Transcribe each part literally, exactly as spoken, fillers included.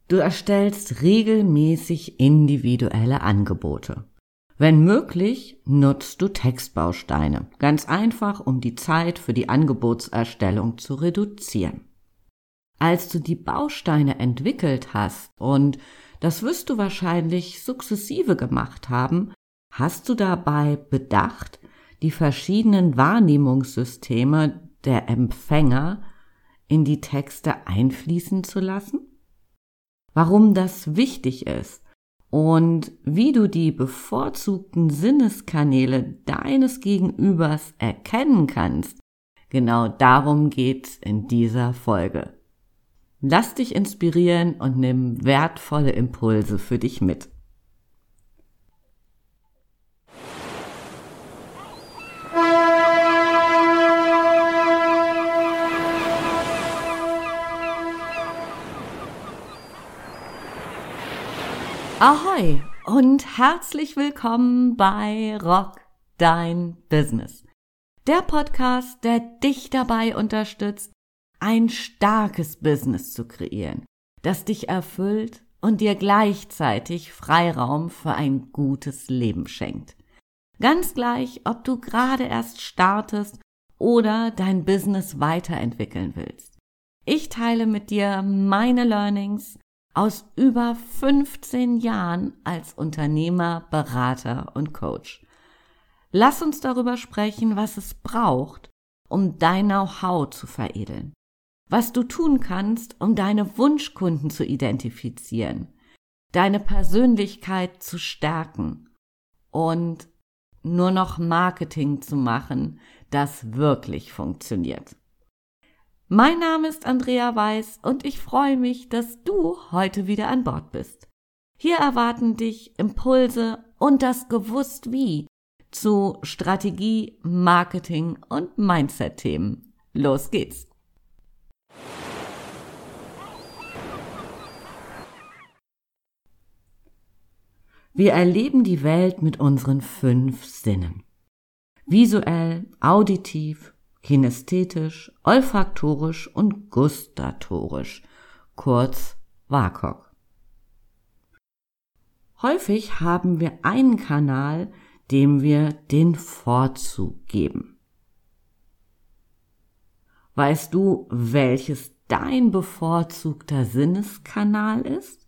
Du erstellst regelmäßig individuelle Angebote. Wenn möglich, nutzt du Textbausteine, ganz einfach, um die Zeit für die Angebotserstellung zu reduzieren. Als du die Bausteine entwickelt hast, und das wirst du wahrscheinlich sukzessive gemacht haben, hast du dabei bedacht, die verschiedenen Wahrnehmungssysteme der Empfänger in die Texte einfließen zu lassen? Warum das wichtig ist und wie du die bevorzugten Sinneskanäle deines Gegenübers erkennen kannst, genau darum geht's in dieser Folge. Lass dich inspirieren und nimm wertvolle Impulse für dich mit. Ahoi und herzlich willkommen bei Rock Dein Business. Der Podcast, der dich dabei unterstützt, ein starkes Business zu kreieren, das dich erfüllt und dir gleichzeitig Freiraum für ein gutes Leben schenkt. Ganz gleich, ob du gerade erst startest oder dein Business weiterentwickeln willst. Ich teile mit dir meine Learnings aus über fünfzehn Jahren als Unternehmer, Berater und Coach. Lass uns darüber sprechen, was es braucht, um dein Know-how zu veredeln. Was du tun kannst, um deine Wunschkunden zu identifizieren, deine Persönlichkeit zu stärken und nur noch Marketing zu machen, das wirklich funktioniert. Mein Name ist Andrea Weiß und ich freue mich, dass du heute wieder an Bord bist. Hier erwarten dich Impulse und das Gewusst-Wie zu Strategie, Marketing und Mindset-Themen. Los geht's! Wir erleben die Welt mit unseren fünf Sinnen. Visuell, auditiv, kinästhetisch, olfaktorisch und gustatorisch, kurz W A K O K. Häufig haben wir einen Kanal, dem wir den Vorzug geben. Weißt du, welches dein bevorzugter Sinneskanal ist?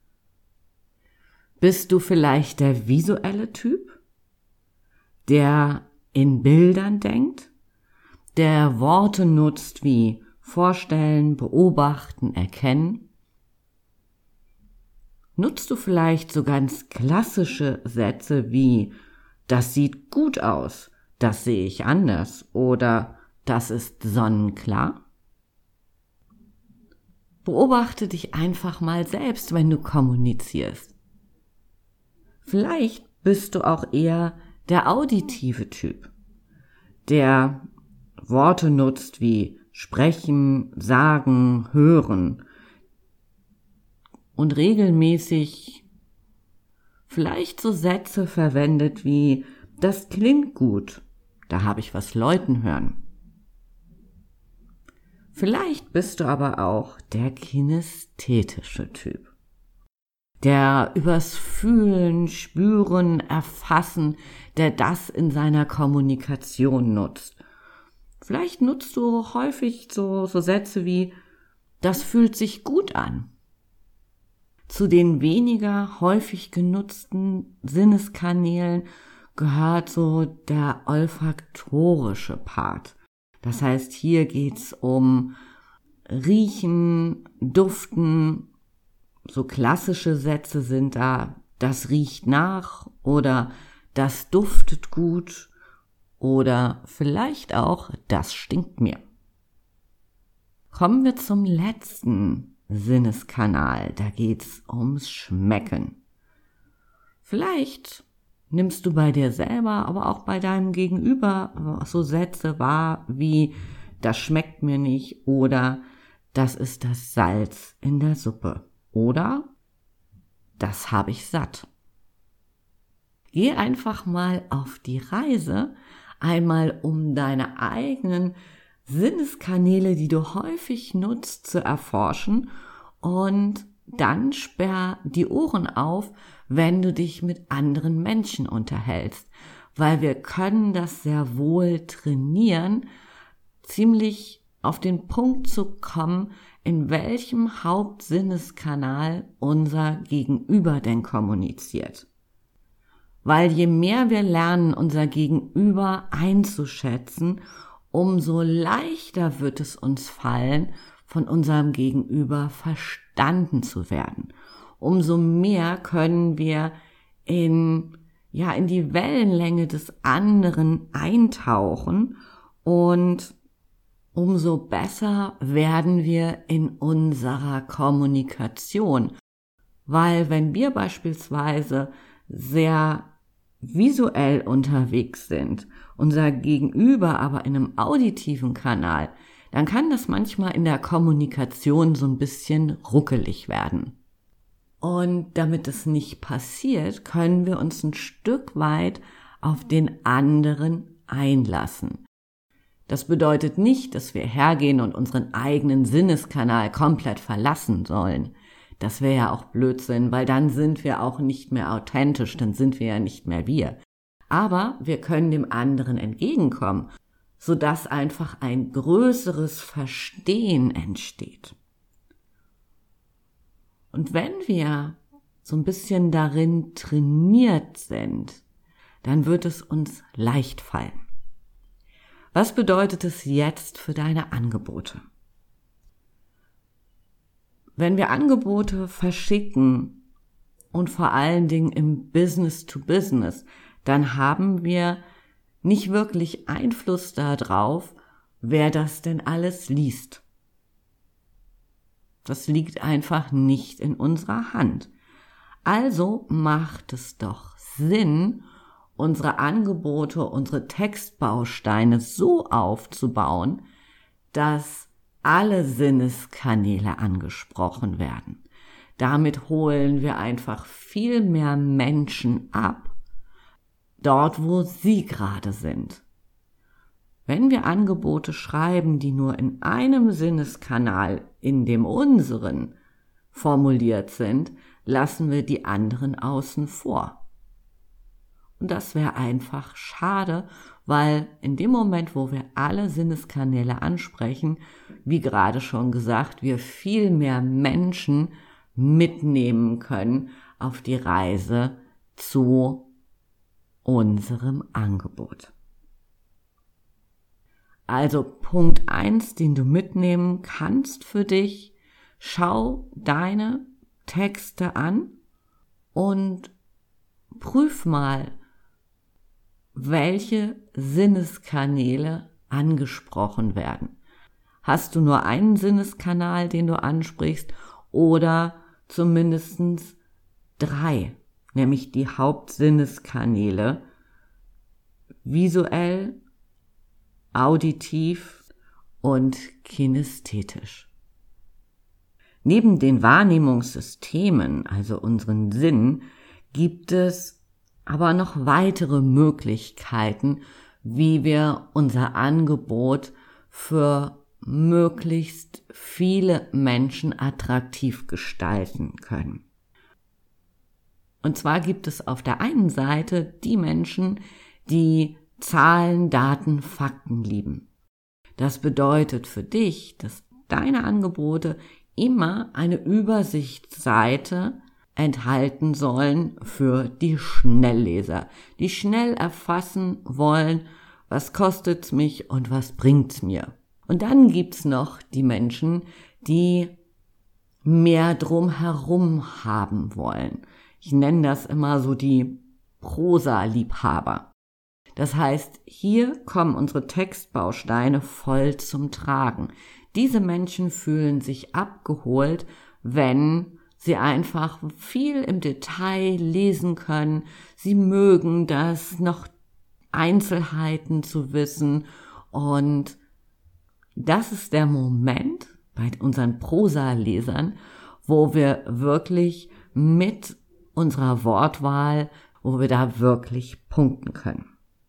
Bist du vielleicht der visuelle Typ, der in Bildern denkt, der Worte nutzt wie vorstellen, beobachten, erkennen? Nutzt du vielleicht so ganz klassische Sätze wie das sieht gut aus, das sehe ich anders oder das ist sonnenklar? Beobachte dich einfach mal selbst, wenn du kommunizierst. Vielleicht bist du auch eher der auditive Typ, der Worte nutzt wie sprechen, sagen, hören und regelmäßig vielleicht so Sätze verwendet wie das klingt gut, da habe ich was Leuten hören. Vielleicht bist du aber auch der kinästhetische Typ, der übers Fühlen, Spüren, Erfassen, der das in seiner Kommunikation nutzt. Vielleicht nutzt du häufig so, so Sätze wie, das fühlt sich gut an. Zu den weniger häufig genutzten Sinneskanälen gehört so der olfaktorische Part. Das heißt, hier geht's um Riechen, Duften. So klassische Sätze sind da, das riecht nach oder das duftet gut. Oder vielleicht auch, das stinkt mir. Kommen wir zum letzten Sinneskanal. Da geht's ums Schmecken. Vielleicht nimmst du bei dir selber, aber auch bei deinem Gegenüber so Sätze wahr wie das schmeckt mir nicht oder das ist das Salz in der Suppe oder das habe ich satt. Geh einfach mal auf die Reise, einmal um deine eigenen Sinneskanäle, die du häufig nutzt, zu erforschen und dann sperr die Ohren auf, wenn du dich mit anderen Menschen unterhältst, weil wir können das sehr wohl trainieren, ziemlich auf den Punkt zu kommen, in welchem Hauptsinneskanal unser Gegenüber denn kommuniziert. Weil je mehr wir lernen, unser Gegenüber einzuschätzen, umso leichter wird es uns fallen, von unserem Gegenüber verstanden zu werden. Umso mehr können wir in, ja, in die Wellenlänge des anderen eintauchen und umso besser werden wir in unserer Kommunikation. Weil wenn wir beispielsweise sehr visuell unterwegs sind, unser Gegenüber aber in einem auditiven Kanal, dann kann das manchmal in der Kommunikation so ein bisschen ruckelig werden. Und damit es nicht passiert, können wir uns ein Stück weit auf den anderen einlassen. Das bedeutet nicht, dass wir hergehen und unseren eigenen Sinneskanal komplett verlassen sollen. Das wäre ja auch Blödsinn, weil dann sind wir auch nicht mehr authentisch, dann sind wir ja nicht mehr wir. Aber wir können dem anderen entgegenkommen, sodass einfach ein größeres Verstehen entsteht. Und wenn wir so ein bisschen darin trainiert sind, dann wird es uns leicht fallen. Was bedeutet es jetzt für deine Angebote? Wenn wir Angebote verschicken und vor allen Dingen im Business to Business, dann haben wir nicht wirklich Einfluss darauf, wer das denn alles liest. Das liegt einfach nicht in unserer Hand. Also macht es doch Sinn, unsere Angebote, unsere Textbausteine so aufzubauen, dass alle Sinneskanäle angesprochen werden. Damit holen wir einfach viel mehr Menschen ab, dort wo sie gerade sind. Wenn wir Angebote schreiben, die nur in einem Sinneskanal, in dem unseren, formuliert sind, lassen wir die anderen außen vor. Und das wäre einfach schade, weil in dem Moment, wo wir alle Sinneskanäle ansprechen, wie gerade schon gesagt, wir viel mehr Menschen mitnehmen können auf die Reise zu unserem Angebot. Also Punkt eins, den du mitnehmen kannst für dich, schau deine Texte an und prüf mal, welche Sinneskanäle angesprochen werden. Hast du nur einen Sinneskanal, den du ansprichst, oder zumindest drei, nämlich die Hauptsinneskanäle, visuell, auditiv und kinästhetisch. Neben den Wahrnehmungssystemen, also unseren Sinnen, gibt es aber noch weitere Möglichkeiten, wie wir unser Angebot für möglichst viele Menschen attraktiv gestalten können. Und zwar gibt es auf der einen Seite die Menschen, die Zahlen, Daten, Fakten lieben. Das bedeutet für dich, dass deine Angebote immer eine Übersichtsseite enthalten sollen für die Schnellleser, die schnell erfassen wollen, was kostet's mich und was bringt's mir. Und dann gibt's noch die Menschen, die mehr drumherum haben wollen. Ich nenne das immer so die Prosa-Liebhaber. Das heißt, hier kommen unsere Textbausteine voll zum Tragen. Diese Menschen fühlen sich abgeholt, wenn sie einfach viel im Detail lesen können. Sie mögen das, noch Einzelheiten zu wissen. Und das ist der Moment bei unseren Prosa-Lesern, wo wir wirklich mit unserer Wortwahl, wo wir da wirklich punkten können.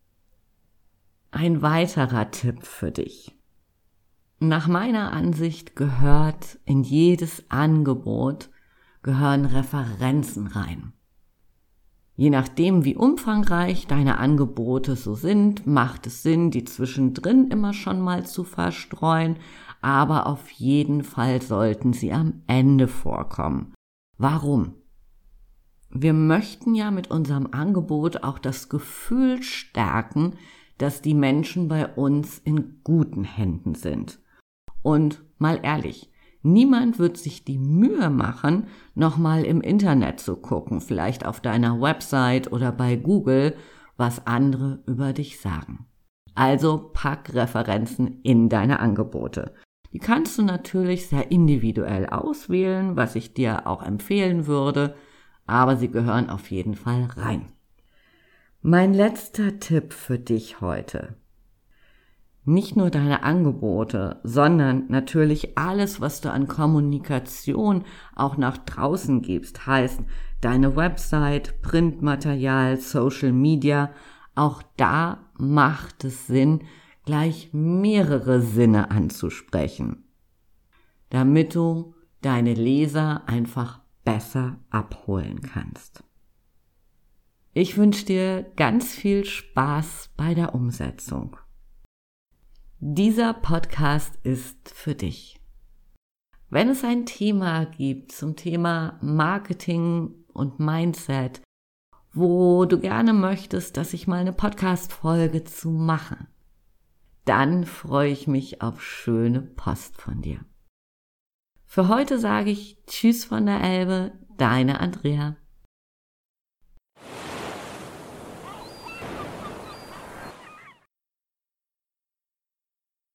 Ein weiterer Tipp für dich. Nach meiner Ansicht gehört in jedes Angebot gehören Referenzen rein. Je nachdem, wie umfangreich deine Angebote so sind, macht es Sinn, die zwischendrin immer schon mal zu verstreuen, aber auf jeden Fall sollten sie am Ende vorkommen. Warum? Wir möchten ja mit unserem Angebot auch das Gefühl stärken, dass die Menschen bei uns in guten Händen sind. Und mal ehrlich, niemand wird sich die Mühe machen, nochmal im Internet zu gucken, vielleicht auf deiner Website oder bei Google, was andere über dich sagen. Also pack Referenzen in deine Angebote. Die kannst du natürlich sehr individuell auswählen, was ich dir auch empfehlen würde, aber sie gehören auf jeden Fall rein. Mein letzter Tipp für dich heute. Nicht nur deine Angebote, sondern natürlich alles, was du an Kommunikation auch nach draußen gibst, heißt deine Website, Printmaterial, Social Media, auch da macht es Sinn, gleich mehrere Sinne anzusprechen, damit du deine Leser einfach besser abholen kannst. Ich wünsche dir ganz viel Spaß bei der Umsetzung. Dieser Podcast ist für dich. Wenn es ein Thema gibt zum Thema Marketing und Mindset, wo du gerne möchtest, dass ich mal eine Podcast-Folge zu mache, dann freue ich mich auf schöne Post von dir. Für heute sage ich Tschüss von der Elbe, deine Andrea.